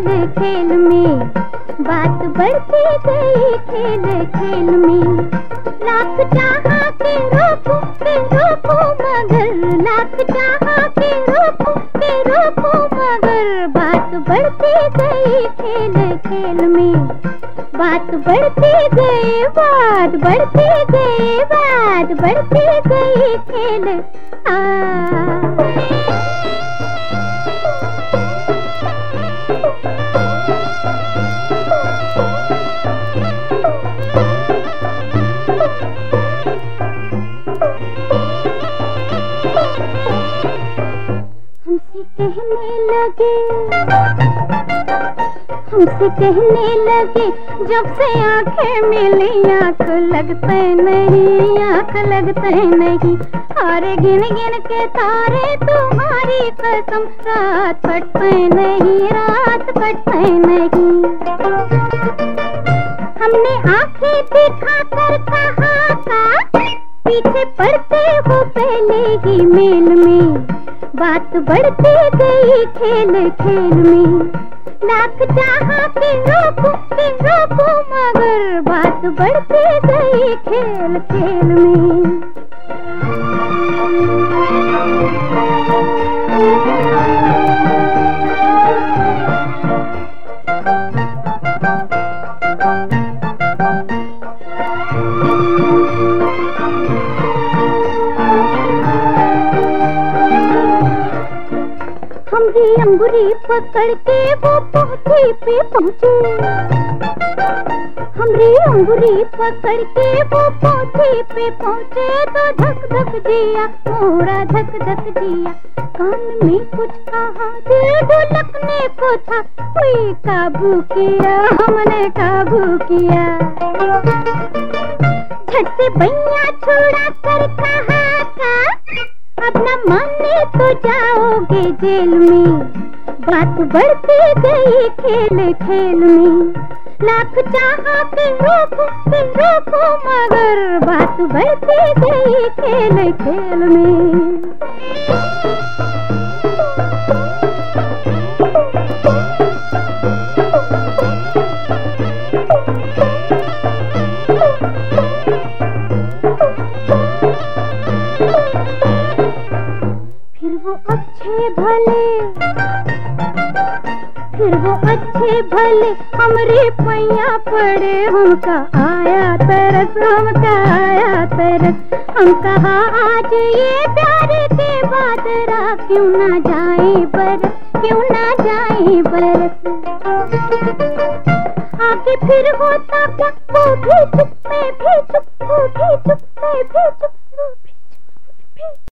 खेल खेल में, बात बढ़ती गई खेल खेल में। लाख चाहा के रोकूं मगर, लाख चाहा के रोकूं मगर, बात बढ़ती गई खेल खेल में, बात बढ़ती गई, बात बढ़ती गई, बात बढ़ती गई खेल। हमसे कहने लगे जब से आंखें मिली, आंख लगते नहीं, आंख लगते नहीं। अरे गिन गिन के तारे तुम्हारी कसम, रात कटते नहीं, रात कटते नहीं। हमने आंखें दिखा कर कहा था, पीछे पड़ते हो पहले ही मेल में, बात बढ़ती गई खेल खेल में। लाख चाहा के रोकूं मगर, बात बढ़ती गई खेल खेल में। हमरी अंगुरी पकड़ के वो पहुंचे पे पहुंचे, हमरी अंगुरी पकड़ के वो पहुंचे पे पहुंचे, तो धक धक जिया मोरा, धक धक जिया। कान में कुछ कहा, दिल ढुलकने को था, कोई काबू किया, हमने काबू किया। झट से बैया छुड़ा कर कहा था, अब न माने तो जाओगे जेल में, बात बढ़ती गई खेल खेल में। लाख चाहा के रोकूं मगर, बात बढ़ती गई खेल खेल में। फिर वो अच्छे भले हमरे पैया पड़े, हमका आया तरस, हमका आया तरस। हम कहा आज ये प्यार के बादरा क्यों ना जाए बरस, क्यों ना जाए बरस। आगे फिर होता क्या, वो भी चुप, मैं भी चुप, वो भी चुप, मैं भी चुप।